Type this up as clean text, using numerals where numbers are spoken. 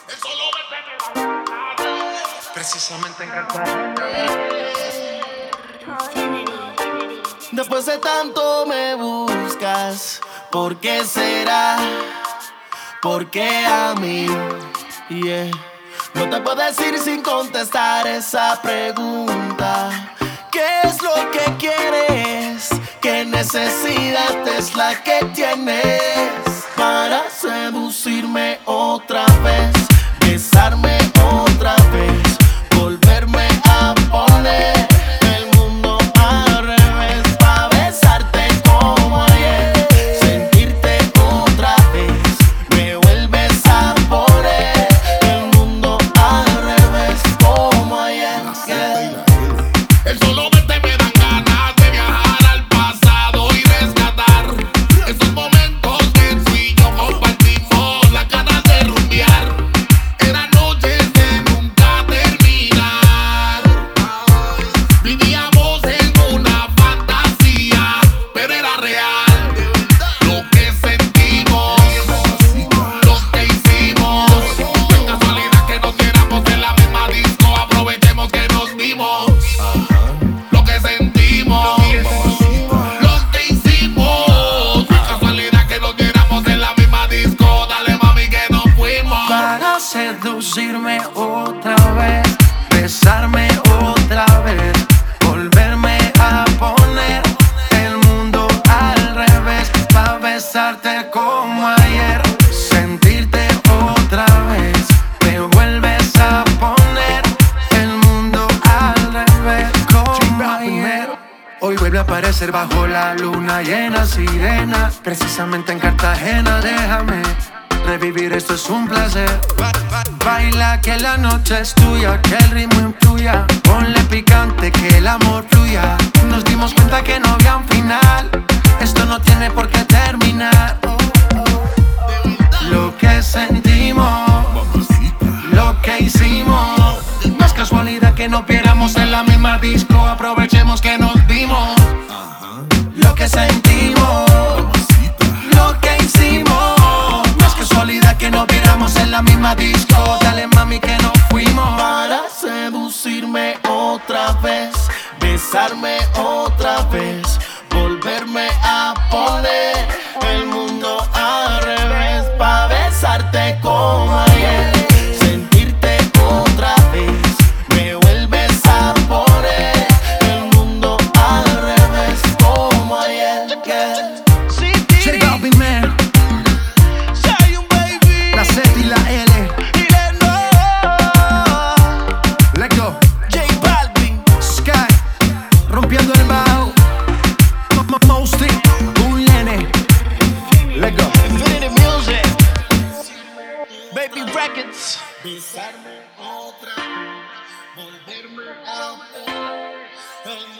Precisamente en Cartagena. Después de tanto me buscas, ¿por qué será? ¿Por qué a mí? Yeah. No te puedo decir sin contestar esa pregunta. ¿Qué es lo que quieres? ¿Qué necesidad es la que tienes para seducirme otra vez? Besarme otra vez, volverme a poner el mundo al revés, pa' besarte como ayer, sentirte otra vez, me vuelves a poner el mundo al revés como ayer. El solo verte me dan ganas de viajar al pasado y rescatar esos momentos que tú y yo compartimos, las ganas de rumbear. Eran noches de nunca terminar. Vivíamos en una fantasía, pero era real. Lo que sentimos, lo que hicimos. No es casualidad que nos viéramos en la misma disco. Aprovechemos que nos vimos. Lo que sentimos, lo que hicimos. No es casualidad que nos viéramos en la misma disco. Dale mami que nos fuimos. Para seducirme otra vez, besarme otra vez, volverme a poner el mundo al revés, pa' besarte como ayer, sentirte otra vez, me vuelves a poner el mundo al revés como ayer. Hoy vuelve a aparecer bajo la luna llena, sirena, precisamente en Cartagena. Déjame revivir, esto es un placer. Baila que la noche es tuya, que el ritmo influya. Ponle picante, que el amor fluya. Nos dimos cuenta que no había un final. Esto no tiene por qué terminar. Lo que sentimos, lo que hicimos. No es casualidad que nos viéramos en la misma disco. Aprovechemos que nos vimos. Lo que sentimos, lo que hicimos. No es casualidad que nos viéramos en la misma disco. Dale mami que nos fuimos. Para seducirme otra vez, besarme otra vez, volverme a poner el mundo al revés, pa' besarte como ayer, sentirte otra vez, me vuelves a poner el mundo al revés como ayer. J Balvin, man. La Z y la L. Let go. J Balvin, Sky. Rompiendo el bajo. Mosty. Un nene. Let go. Infinity Music, Baby Records. Besarme otra vez, volverme a poner el